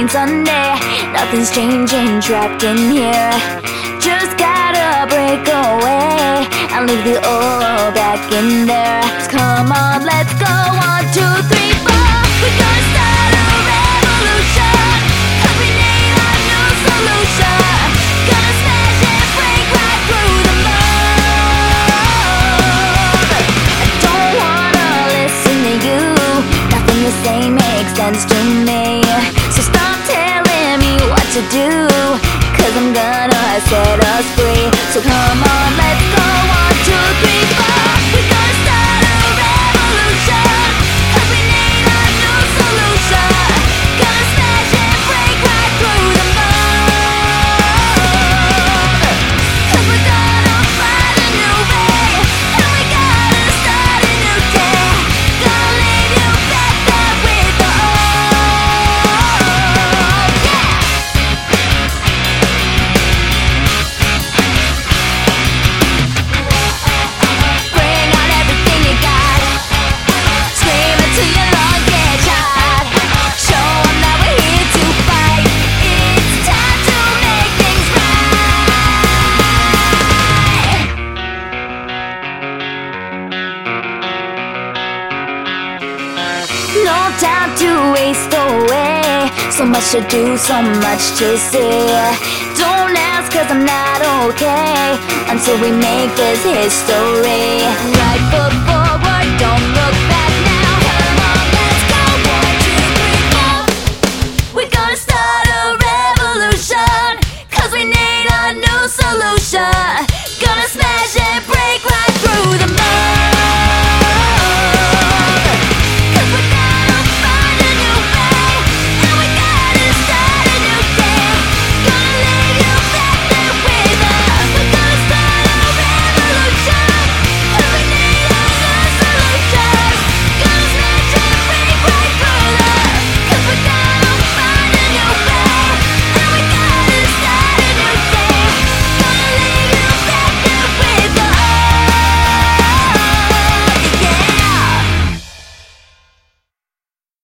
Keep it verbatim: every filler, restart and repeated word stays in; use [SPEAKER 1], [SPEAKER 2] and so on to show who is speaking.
[SPEAKER 1] rain Sunday. Nothing's changing, trapped in here. Just gotta break away and leave the old back in there. So come on, let's go. One, two, three, four. We're gonna start a revolution, 'cause we need a new solution. Gonna smash and break right through the mold. I don't wanna listen to you. Nothing you say makes sense to me. So stop telling me what to do, 'cause I'm gonna set us free. So come on, let's go. One, two, three, four. We're gonna start a revolution, 'cause we need a new solution. Gonna smash and break right through the mold. 'Cause we're gonna find a new way, and we gotta start a new day. Gonna leave you back there with the old. Yeah! Bring on everything you got. Scream it till your lungs get shot. Show 'em that we're here to fight. It's time to make things right. No time to waste away. So much to do, so much to see. Don't ask, 'cause I'm not okay until we make this history. Right before